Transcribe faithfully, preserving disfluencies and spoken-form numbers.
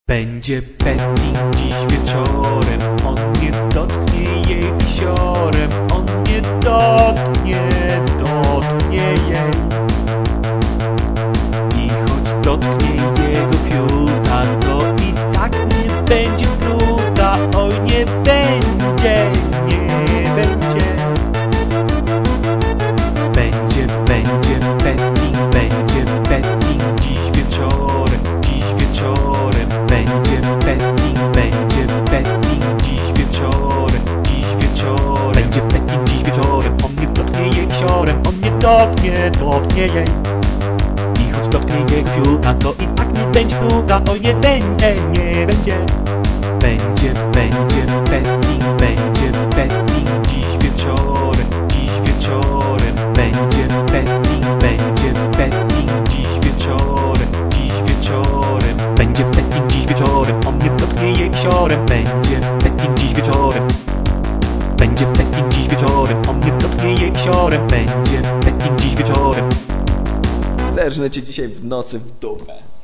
Będzie petting dziś wieczorem, on nie dotknie jej wisiorem, on nie dotknie, dotknie jej. I choć dotknie jego fiuta, to i tak nie będzie truta, oj nie będzie, nie będzie. Będzie, będzie petting, będzie petting dziś wieczorem, dziś wieczorem. Będzie petting, będzie petting dziś wieczorem, dziś wieczorem. Będzie petting dziś wieczorem, on nie dotknie jej wisiorem, on nie dotknie, dotknie jej. I choć dotknie jego fiuta, to i tak nie będzie fruta, oj nie będzie, nie będzie. Będzie, będzie petting, będzie petting dziś wieczorem, dziś wieczorem. Będzie petting, będzie petting dziś wieczorem, dziś wieczorem. Będzie petting dziś wieczorem, on nie dotknie jej wisiorem. Będzie petting dziś wieczorem. Będzie petting dziś wieczorem, on nie dotknie jej wisiorem. Będzie petting dziś wieczorem. Zerżnę cię dzisiaj w nocy w dupę.